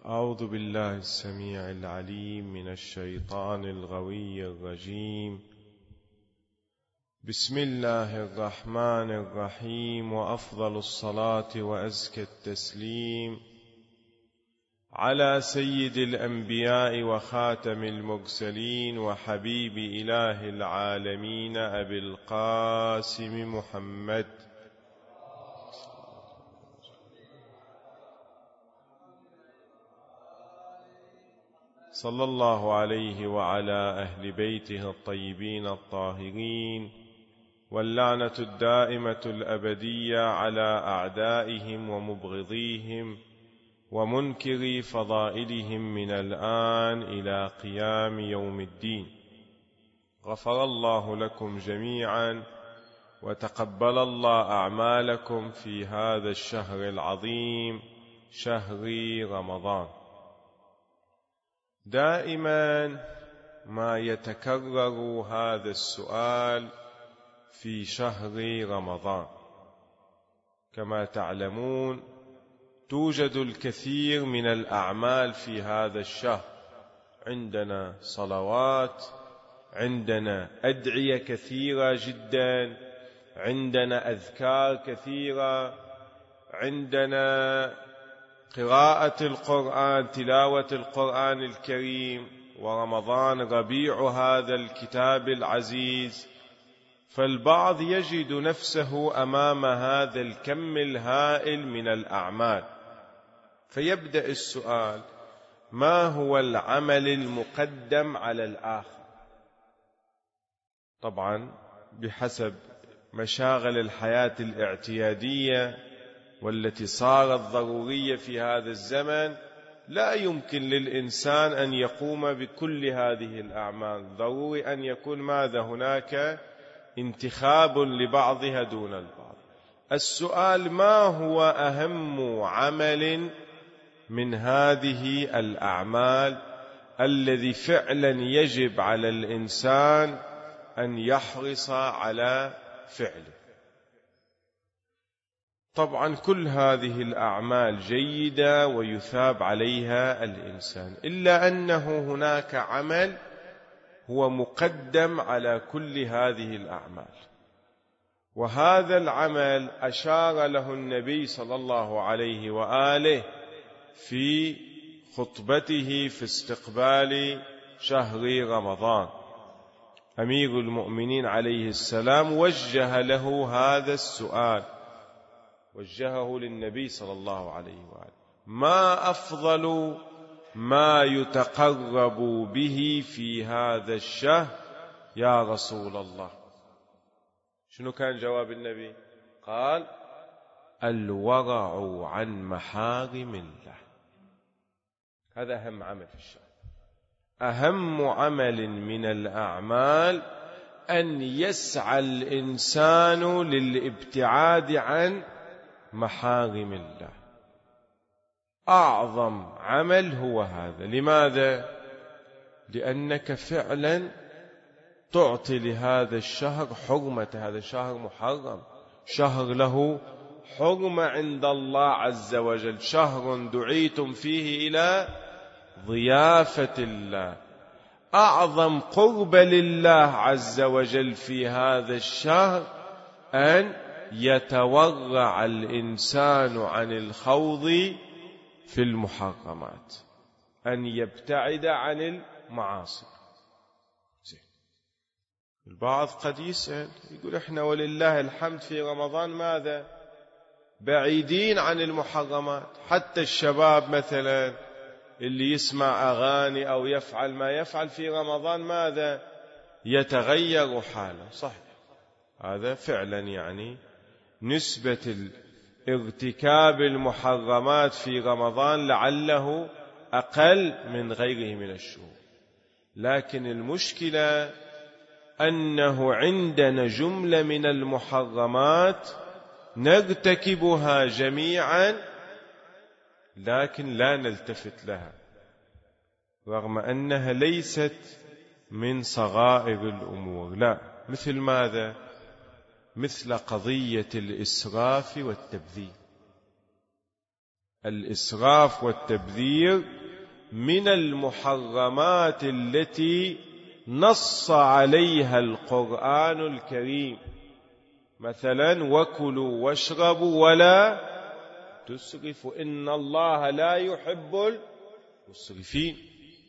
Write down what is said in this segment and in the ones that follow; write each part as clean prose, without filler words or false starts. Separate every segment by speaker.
Speaker 1: أعوذ بالله السميع العليم من الشيطان الغوي الرجيم. بسم الله الرحمن الرحيم، وأفضل الصلاة وأزكى التسليم على سيد الأنبياء وخاتم المرسلين وحبيب إله العالمين أبي القاسم محمد صلى الله عليه وعلى أهل بيته الطيبين الطاهرين، واللعنة الدائمة الأبدية على أعدائهم ومبغضيهم ومنكري فضائلهم من الآن إلى قيام يوم الدين. غفر الله لكم جميعا وتقبل الله أعمالكم في هذا الشهر العظيم، شهر رمضان. دائما ما يتكرر هذا السؤال في شهر رمضان. كما تعلمون توجد الكثير من الأعمال في هذا الشهر، عندنا صلوات، عندنا أدعية كثيرة جدا، عندنا أذكار كثيرة، عندنا قراءة القرآن، تلاوة القرآن الكريم، ورمضان ربيع هذا الكتاب العزيز. فالبعض يجد نفسه أمام هذا الكم الهائل من الأعمال، فيبدأ السؤال: ما هو العمل المقدم على الآخر؟ طبعا بحسب مشاغل الحياة الاعتيادية والتي صارت ضرورية في هذا الزمن، لا يمكن للإنسان أن يقوم بكل هذه الأعمال، ضروري أن يكون ماذا؟ هناك انتخاب لبعضها دون البعض. السؤال: ما هو أهم عمل من هذه الأعمال الذي فعلا يجب على الإنسان أن يحرص على فعله؟ طبعا كل هذه الأعمال جيدة ويثاب عليها الإنسان، إلا أنه هناك عمل هو مقدم على كل هذه الأعمال، وهذا العمل أشار له النبي صلى الله عليه وآله في خطبته في استقبال شهر رمضان. أمير المؤمنين عليه السلام وجه له هذا السؤال، وجهه للنبي صلى الله عليه وآله: ما أفضل ما يتقرب به في هذا الشهر يا رسول الله؟ شنو كان جواب النبي؟ قال: الورع عن محارم الله. هذا أهم عمل في الشهر. أهم عمل من الأعمال أن يسعى الإنسان للابتعاد عن محارم الله. أعظم عمل هو هذا. لماذا؟ لأنك فعلا تعطي لهذا الشهر حرمة. هذا شهر محرم، شهر له حرمة عند الله عز وجل، شهر دعيتم فيه إلى ضيافة الله. أعظم قرب لله عز وجل في هذا الشهر أن يتورع الإنسان عن الخوض في المحرمات، أن يبتعد عن المعاصي. البعض قد يسأل يقول: إحنا ولله الحمد في رمضان ماذا؟ بعيدين عن المحرمات. حتى الشباب مثلا اللي يسمع أغاني أو يفعل ما يفعل في رمضان ماذا؟ يتغير حاله. صحيح، هذا فعلا يعني نسبة ارتكاب المحرمات في رمضان لعله أقل من غيره من الشهور، لكن المشكلة أنه عندنا جملة من المحرمات نرتكبها جميعا لكن لا نلتفت لها، رغم أنها ليست من صغائر الأمور. لا، مثل ماذا؟ مثل قضية الإسراف والتبذير. الإسراف والتبذير من المحرمات التي نص عليها القرآن الكريم، مثلا وكلوا واشربوا ولا تسرفوا إن الله لا يحب المسرفين.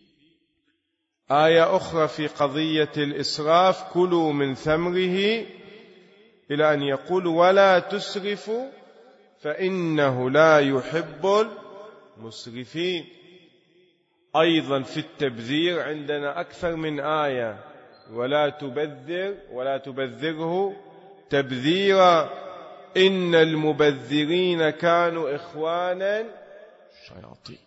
Speaker 1: آية أخرى في قضية الإسراف: كلوا من ثمره، إلى أن يقول ولا تسرفوا فإنه لا يحب المسرفين. أيضا في التبذير عندنا أكثر من آية: ولا تبذره تبذيرا إن المبذرين كانوا إخوانا الشياطين.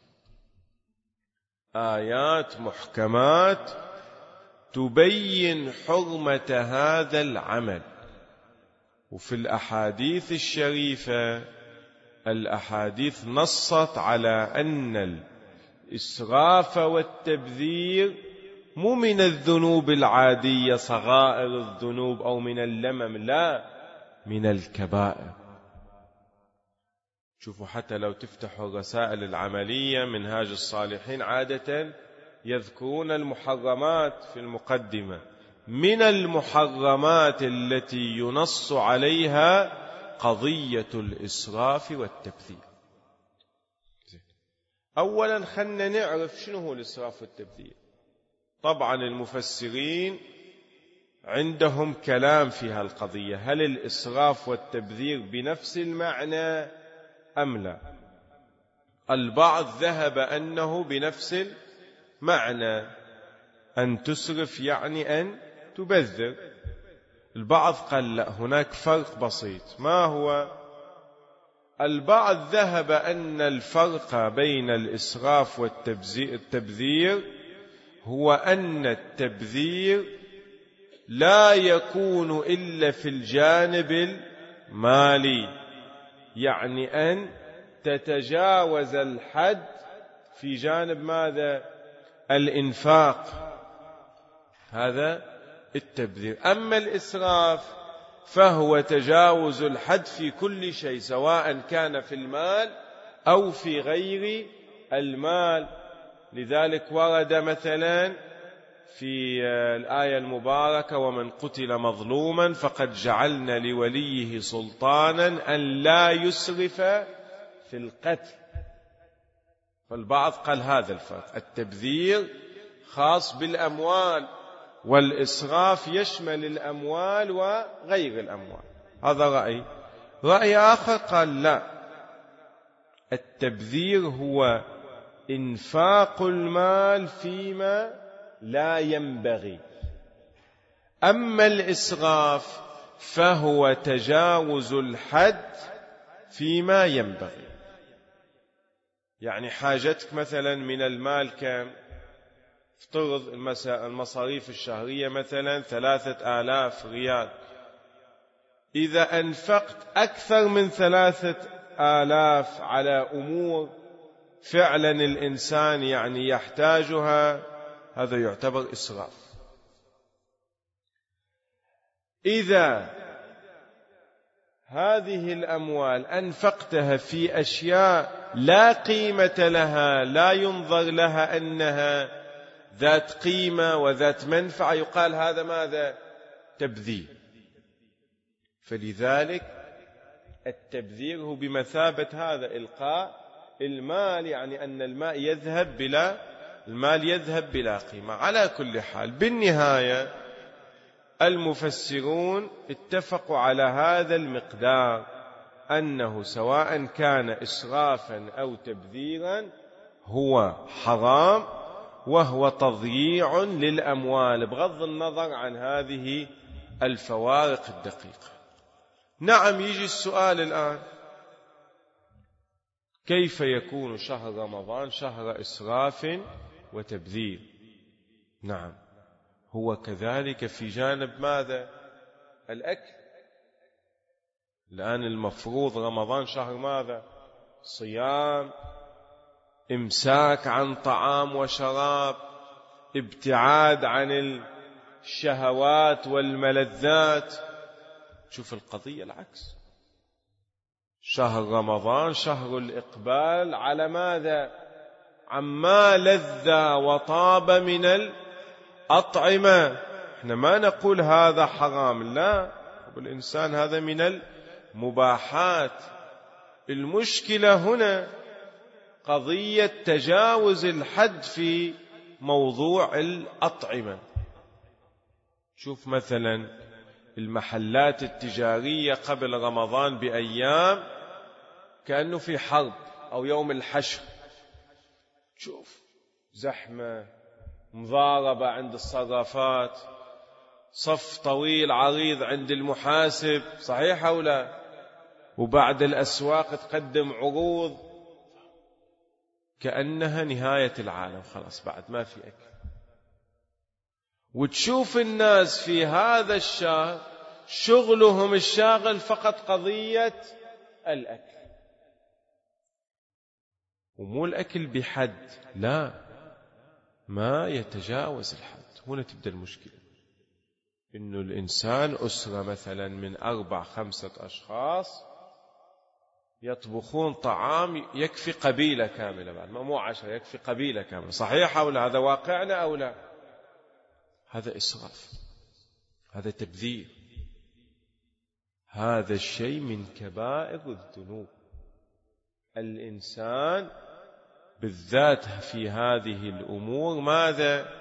Speaker 1: آيات محكمات تبين حرمة هذا العمل. وفي الأحاديث الشريفة الأحاديث نصت على أن الإسراف والتبذير مو من الذنوب العادية صغائر الذنوب أو من اللمم، لا، من الكبائر. شوفوا حتى لو تفتحوا الرسائل العملية منهاج الصالحين عادة يذكرون المحرمات في المقدمة. من المحرمات التي ينص عليها قضية الإسراف والتبذير. أولا خلنا نعرف شنو هو الإسراف والتبذير. طبعا المفسرين عندهم كلام في هالقضية: هل الإسراف والتبذير بنفس المعنى أم لا؟ البعض ذهب أنه بنفس المعنى، أن تسرف يعني أن تبذر. البعض قال لا، هناك فرق بسيط. ما هو؟ البعض ذهب أن الفرق بين الإسراف والتبذير هو أن التبذير لا يكون إلا في الجانب المالي، يعني أن تتجاوز الحد في جانب ماذا؟ الإنفاق، هذا التبذير. أما الإسراف فهو تجاوز الحد في كل شيء، سواء كان في المال أو في غير المال. لذلك ورد مثلا في الآية المباركة: ومن قتل مظلوما فقد جعلنا لوليه سلطانا أن لا يسرف في القتل. فالبعض قال هذا الفرق، التبذير خاص بالأموال والإسراف يشمل الأموال وغير الأموال. هذا رأي. رأي آخر قال لا، التبذير هو إنفاق المال فيما لا ينبغي، أما الإسراف فهو تجاوز الحد فيما ينبغي. يعني حاجتك مثلا من المال كم؟ افترض المصاريف الشهرية مثلا 3000 ريال. إذا أنفقت أكثر من 3000 على أمور فعلا الإنسان يعني يحتاجها، هذا يعتبر إسراف. إذا هذه الأموال أنفقتها في أشياء لا قيمة لها، لا ينظر لها أنها ذات قيمة وذات منفعة، يقال هذا ماذا؟ تبذير. فلذلك التبذير هو بمثابة هذا إلقاء المال، يعني أن المال يذهب بلا قيمة. على كل حال بالنهاية المفسرون اتفقوا على هذا المقدار، أنه سواء كان إسرافا أو تبذيرا هو حرام وهو تضييع للأموال، بغض النظر عن هذه الفوارق الدقيقة. نعم، يجي السؤال الآن: كيف يكون شهر رمضان شهر إسراف وتبذير؟ نعم، هو كذلك في جانب ماذا؟ الأكل. الآن المفروض رمضان شهر ماذا؟ صيام، إمساك عن طعام وشراب، ابتعاد عن الشهوات والملذات. شوف القضية العكس، شهر رمضان شهر الإقبال على ماذا؟ عما لذ وطاب من الأطعمة. احنا ما نقول هذا حرام، لا، الإنسان هذا من المباحات. المشكلة هنا قضية تجاوز الحد في موضوع الأطعمة. شوف مثلا المحلات التجارية قبل رمضان بأيام كأنه في حرب أو يوم الحشر، شوف زحمة، مضاربة عند الصرافات، صف طويل عريض عند المحاسب، صحيح أو لا؟ وبعد الأسواق تقدم عروض كأنها نهاية العالم، خلاص بعد ما في أكل. وتشوف الناس في هذا الشهر شغلهم الشاغل فقط قضية الأكل، ومو الأكل بحد، لا، ما يتجاوز الحد. هنا تبدأ المشكلة، إنه الإنسان أسرة مثلا من 4-5 أشخاص يطبخون طعام يكفي قبيلة كاملة، بعد ما مو 10، يكفي قبيلة كاملة، صحيح أو لا؟ هذا واقعنا أو لا؟ هذا إسراف، هذا تبذير، هذا الشيء من كبائر الذنوب. الإنسان بالذات في هذه الأمور ماذا؟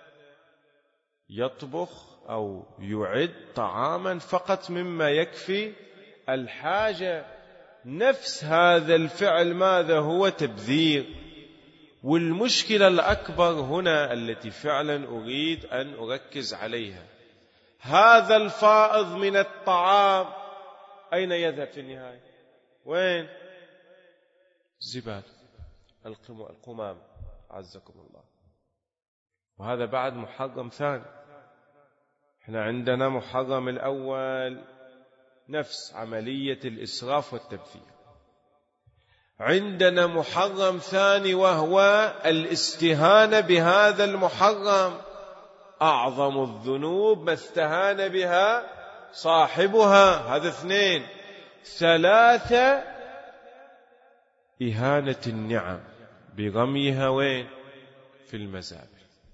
Speaker 1: يطبخ أو يعد طعاما فقط مما يكفي الحاجة. نفس هذا الفعل ماذا هو؟ تبذير. والمشكلة الأكبر هنا التي فعلا أريد أن أركز عليها، هذا الفائض من الطعام أين يذهب في النهاية؟ وين؟ الزبالة، القمام، عزكم الله. وهذا بعد محرم ثاني. احنا عندنا محرم الأول نفس عملية الإسراف والتبذير، عندنا محرم ثاني وهو الاستهانة بهذا المحرم. أعظم الذنوب ما استهان بها صاحبها، هذا 2. 3 إهانة النعم برميها وين؟ في المزابل.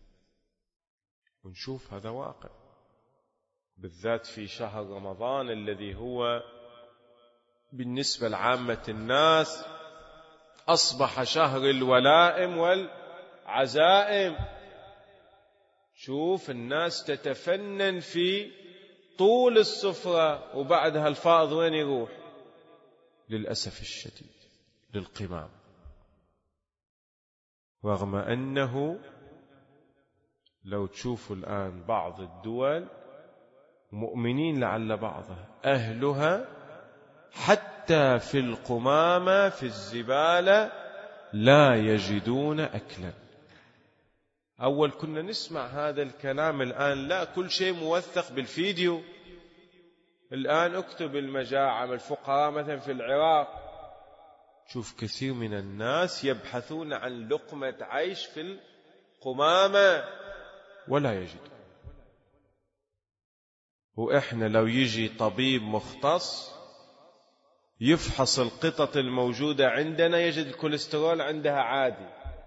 Speaker 1: ونشوف هذا واقع بالذات في شهر رمضان الذي هو بالنسبة لعامة الناس أصبح شهر الولائم والعزائم. شوف الناس تتفنن في طول السفرة، وبعدها الفائض وين يروح؟ للأسف الشديد للقمام. رغم أنه لو تشوفوا الآن بعض الدول مؤمنين لعل بعضها أهلها حتى في القمامة في الزبالة لا يجدون أكلا. أول كنا نسمع هذا الكلام، الآن لا، كل شيء موثق بالفيديو. الآن اكتب المجاعة الفقراء مثلا في العراق، شوف كثير من الناس يبحثون عن لقمة عيش في القمامة ولا يجدون. وإحنا لو يجي طبيب مختص يفحص القطط الموجودة عندنا يجد الكوليسترول عندها عادي.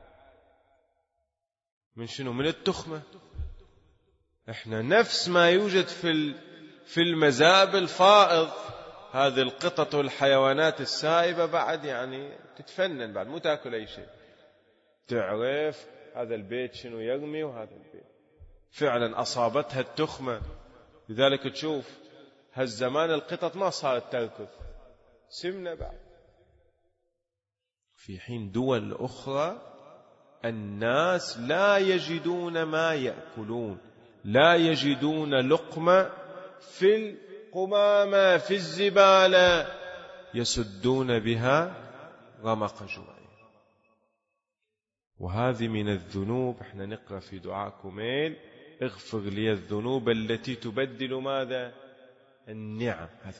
Speaker 1: من شنو؟ من التخمة. إحنا نفس ما يوجد في المزابل فائض. هذه القطط والحيوانات السائبة بعد يعني تتفنن، بعد مو تأكل أي شيء، تعرف هذا البيت شنو يرمي وهذا البيت. فعلا أصابتها التخمة. لذلك تشوف هالزمان القطط ما صارت تركض، سمنة بعد. في حين دول أخرى الناس لا يجدون ما يأكلون، لا يجدون لقمة في القمامة في الزبالة يسدون بها رمق جوعهم. وهذه من الذنوب. احنا نقرأ في دعاء كميل: اغفر لي الذنوب التي تبدل ماذا؟ النعم. هذا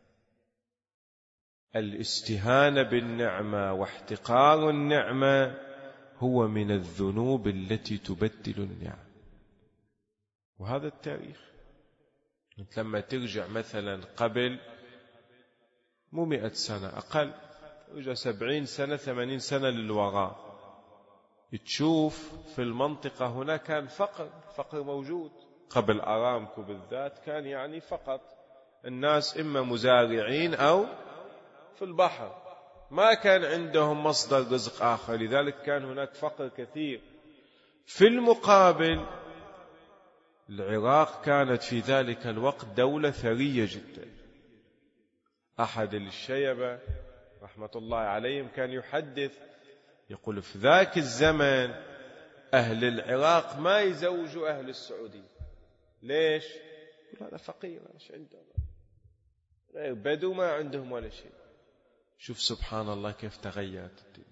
Speaker 1: الاستهانة بالنعمة واحتقار النعمة هو من الذنوب التي تبدل النعم. وهذا التاريخ. لما ترجع مثلا قبل مو 100 سنة، أقل، 70 سنة 80 سنة للوراء، تشوف في المنطقة هنا كان فقر موجود. قبل أرامكو بالذات كان يعني فقط الناس إما مزارعين أو في البحر، ما كان عندهم مصدر رزق آخر، لذلك كان هناك فقر كثير. في المقابل العراق كانت في ذلك الوقت دولة ثرية جدا. أحد الشيبة رحمة الله عليهم كان يحدث، يقول في ذاك الزمن أهل العراق ما يزوجوا أهل السعودية. ليش؟ يقول هذا فقير، ايش عنده؟ غير بدو، ما عندهم ولا شيء. شوف سبحان الله كيف تغيرت الدنيا،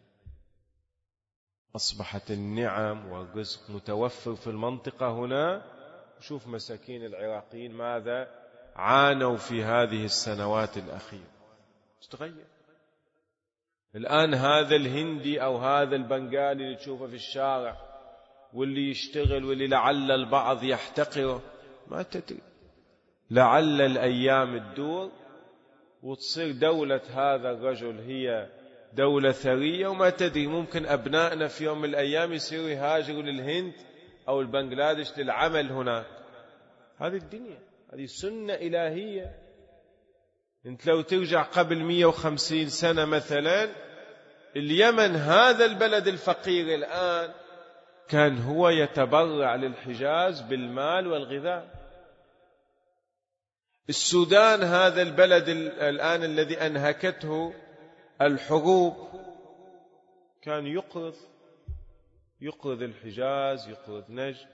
Speaker 1: أصبحت النعم والرزق متوفر في المنطقة هنا. شوف مساكين العراقيين ماذا عانوا في هذه السنوات الأخيرة، تغير. الآن هذا الهندي أو هذا البنغالي اللي تشوفه في الشارع واللي يشتغل واللي لعل البعض يحتقره، ما تدري، لعل الأيام تدور وتصير دولة هذا الرجل هي دولة ثرية، وما تدري ممكن أبنائنا في يوم من الأيام يصيروا يهاجروا للهند أو البنغلاديش للعمل هناك. هذه الدنيا، هذه سنة إلهية. انت لو ترجع قبل 150 سنة مثلا، اليمن هذا البلد الفقير الآن كان هو يتبرع للحجاز بالمال والغذاء. السودان هذا البلد الآن الذي أنهكته الحروب كان يقرض الحجاز، يقرض نجد.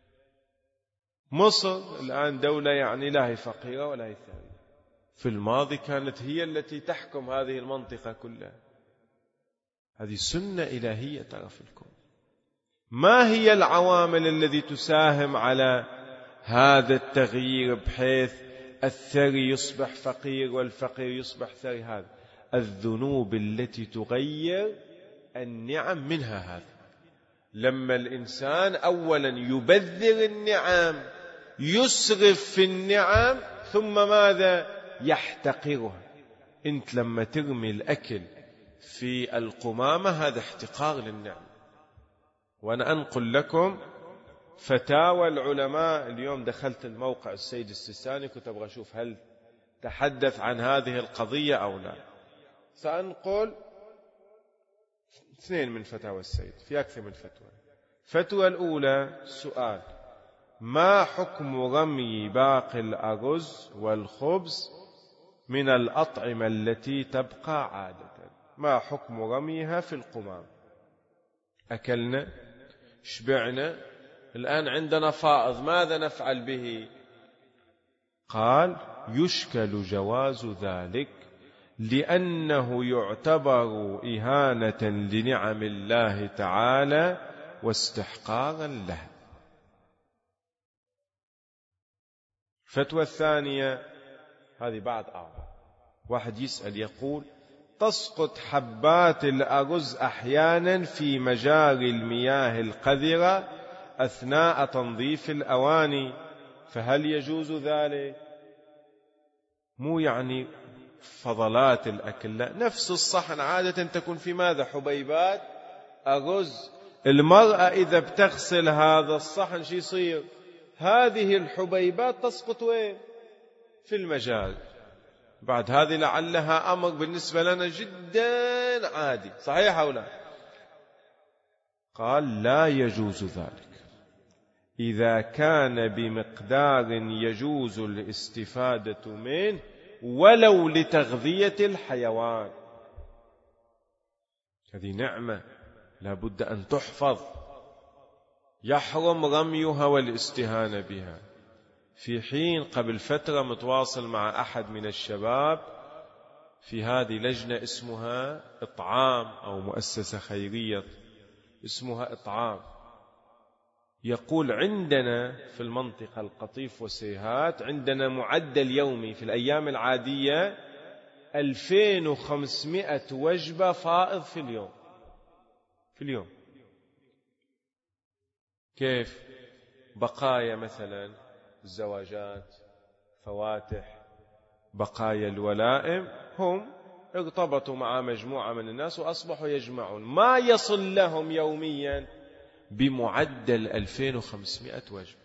Speaker 1: مصر الآن دولة يعني لا هي فقيرة ولا هي ثرية، في الماضي كانت هي التي تحكم هذه المنطقة كلها. هذه سنة إلهية ترى في الكون. ما هي العوامل التي تساهم على هذا التغيير بحيث الثري يصبح فقير والفقير يصبح ثري؟ هذا الذنوب التي تغير النعم منها. هذا لما الإنسان أولا يبذر النعم، يسرف في النعم، ثم ماذا؟ يحتقرها. أنت لما ترمي الأكل في القمامة هذا احتقار للنعم. وأنا أنقل لكم فتاوى العلماء. اليوم دخلت الموقع السيد السيستاني، كنت أبغى أشوف هل تحدث عن هذه القضية أو لا. سأنقل 2 من فتاوى السيد، في أكثر من فتوى. فتوى الأولى سؤال: ما حكم رمي باقي الأرز والخبز من الأطعمة التي تبقى عادة؟ ما حكم رميها في القمام؟ أكلنا، شبعنا، الآن عندنا فائض، ماذا نفعل به؟ قال: يشكل جواز ذلك، لأنه يعتبر إهانة لنعم الله تعالى واستحقارا له. فتوى الثانية هذه بعد 4. واحد يسأل يقول: تسقط حبات الأرز أحيانا في مجاري المياه القذرة أثناء تنظيف الأواني، فهل يجوز ذلك؟ مو يعني فضلات الأكل، لا، نفس الصحن عادة تكون في ماذا؟ حبيبات أرز. المرأة إذا بتغسل هذا الصحن شو يصير؟ هذه الحبيبات تسقط وين؟ في المجاري. بعد هذه لعلها أمر بالنسبة لنا جدا عادي، صحيح أو لا؟ قال: لا يجوز ذلك إذا كان بمقدار يجوز الاستفادة منه ولو لتغذية الحيوان. هذه نعمة لا بد أن تحفظ، يحرم رميها والاستهانة بها. في حين قبل فترة متواصل مع أحد من الشباب في هذه لجنة اسمها إطعام، أو مؤسسة خيرية اسمها إطعام، يقول عندنا في المنطقة القطيف وسيهات عندنا معدل يومي في الأيام العادية 2500 وجبة فائض في اليوم. كيف؟ بقايا مثلا الزواجات، فواتح، بقايا الولائم هم ارتبطوا مع مجموعة من الناس وأصبحوا يجمعون ما يصل لهم يوميا بمعدل 2500 وجبة.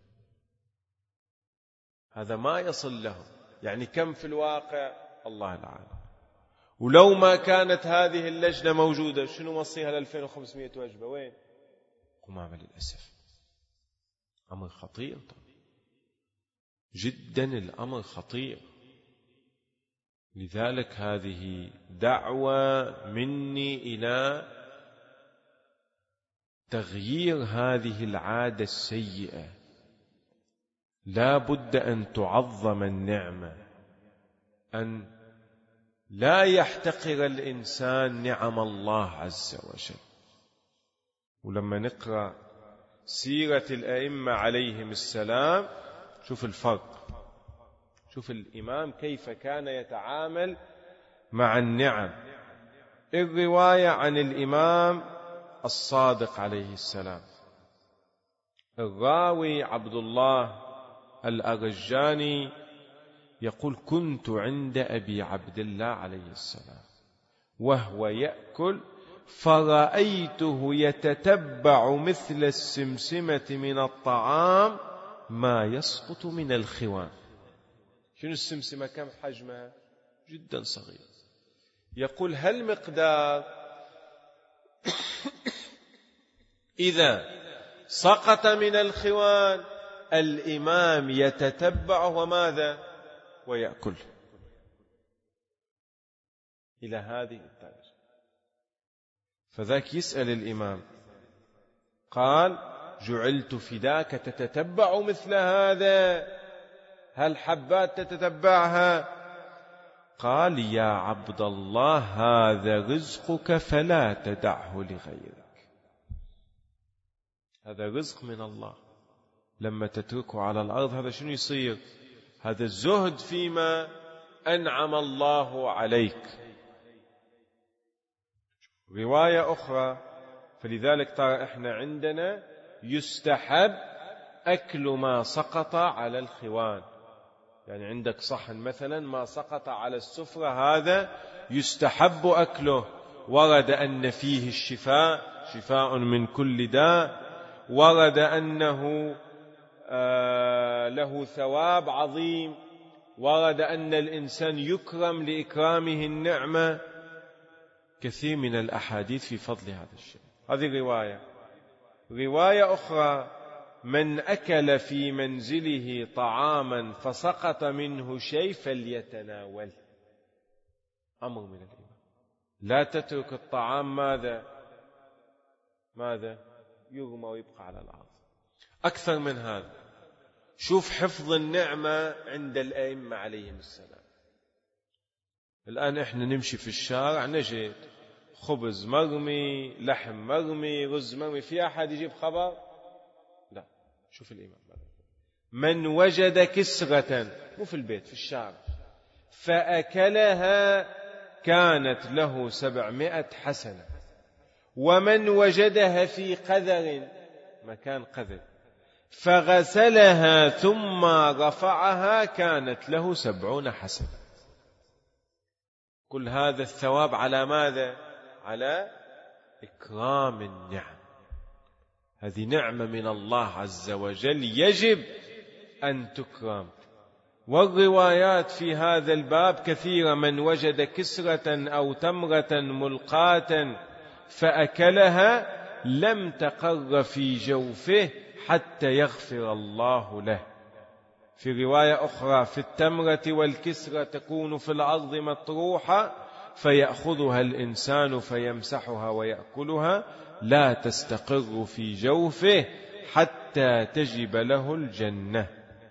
Speaker 1: هذا ما يصل لهم، يعني كم في الواقع الله العالم. ولو ما كانت هذه اللجنة موجودة شنو وصيها ل 2500 وجبة؟ وين قمامة؟ للأسف أمر خطير طبعا جدا، الأمر خطير. لذلك هذه دعوة مني إلى تغيير هذه العادة السيئة. لا بد أن تعظم النعمة، أن لا يحتقر الإنسان نعم الله عز وجل. ولما نقرأ سيرة الأئمة عليهم السلام شوف الفرق، شوف الإمام كيف كان يتعامل مع النعم. الرواية عن الإمام الصادق عليه السلام، الراوي عبد الله الأرجاني يقول: كنت عند أبي عبد الله عليه السلام وهو يأكل فرأيته يتتبع مثل السمسمة من الطعام ما يسقط من الخوان. شنو السمسمة؟ كم حجمها؟ جدا صغير. يقول: هل مقدار إذا سقط من الخوان الإمام يتتبع وماذا؟ ويأكل. إلى هذه الدرجة. فذاك يسأل الإمام قال: جعلت فداك تتتبع مثل هذا؟ هل حبات تتتبعها؟ قال: يا عبد الله هذا رزقك فلا تدعه لغيرك. هذا رزق من الله، لما تتركه على الأرض هذا شنو يصير؟ هذا الزهد فيما أنعم الله عليك. رواية أخرى: فلذلك ترى إحنا عندنا يستحب أكل ما سقط على الخوان. يعني عندك صحن مثلا ما سقط على السفرة هذا يستحب أكله. ورد أن فيه الشفاء، شفاء من كل داء. ورد أنه له ثواب عظيم. ورد أن الإنسان يكرم لإكرامه النعمة. كثير من الأحاديث في فضل هذا الشيء. هذه رواية. رواية أخرى: من أكل في منزله طعاما فسقط منه شيء فليتناول. أمر من الإمام، لا تترك الطعام ماذا يرمى ويبقى على الأرض. أكثر من هذا، شوف حفظ النعمة عند الأئمة عليهم السلام. الآن إحنا نمشي في الشارع نجد خبز مرمي، لحم مرمي، رز مرمي، في أحد يجيب خبر؟ لا. شوف الإمام: من وجد كسرة، مو في البيت، في الشارع، فأكلها كانت له 700 حسنة. ومن وجدها في قذر، مكان قذر، فغسلها ثم رفعها كانت له 70 حسنة. كل هذا الثواب على ماذا؟ على إكرام النعم. هذه نعمة من الله عز وجل يجب أن تكرم. والروايات في هذا الباب كثيرة: من وجد كسرة أو تمرة ملقاة فأكلها لم تقر في جوفه حتى يغفر الله له. في رواية أخرى: في التمرة والكسرة تكون في الأرض مطروحة فيأخذها الإنسان فيمسحها ويأكلها لا تستقر في جوفه حتى تجب له الجنة.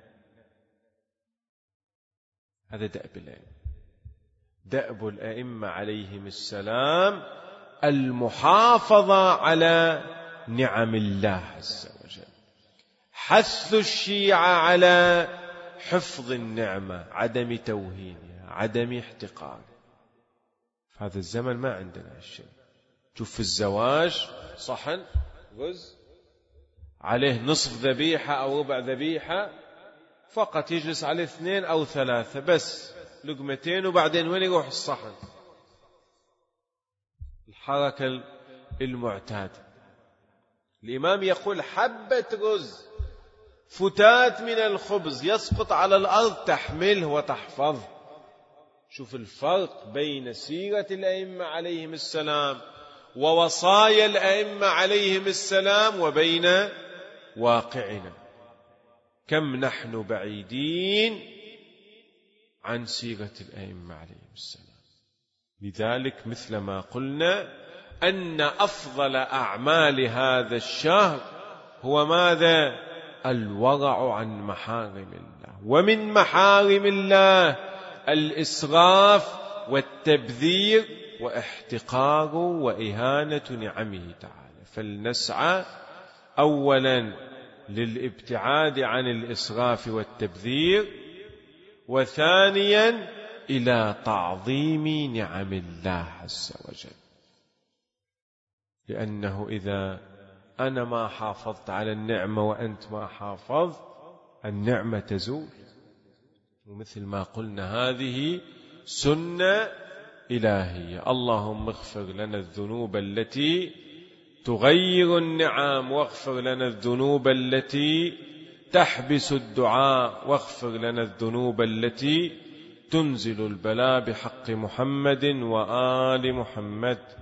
Speaker 1: هذا دأب الأئمة. دأب الأئمة عليهم السلام المحافظة على نعم الله عز وجل. حث الشيعة على حفظ النعمة، عدم توهينها، عدم احتقارها. في هذا الزمن ما عندنا هالشيء. شوف في الزواج صحن رز عليه نصف ذبيحة أو ربع ذبيحة، فقط يجلس عليه 2 أو 3 بس، لقمتين وبعدين وين يروح الصحن؟ الحركة المعتادة. الإمام يقول حبة رز، فتات من الخبز يسقط على الأرض تحمله وتحفظه. شوف الفرق بين سيرة الأئمة عليهم السلام ووصايا الأئمة عليهم السلام وبين واقعنا. كم نحن بعيدين عن سيرة الأئمة عليهم السلام. لذلك مثل ما قلنا أن أفضل أعمال هذا الشهر هو ماذا؟ الورع عن محارم الله. ومن محارم الله الإسراف والتبذير واحتقار وإهانة نعمه تعالى. فلنسعى أولا للابتعاد عن الإسراف والتبذير، وثانيا إلى تعظيم نعم الله عز وجل. لأنه إذا أنا ما حافظت على النعمة وأنت ما حافظت، النعمة تزول. ومثل ما قلنا هذه سنة إلهية. اللهم اغفر لنا الذنوب التي تغير النعم، واغفر لنا الذنوب التي تحبس الدعاء، واغفر لنا الذنوب التي تنزل البلاء بحق محمد وآل محمد.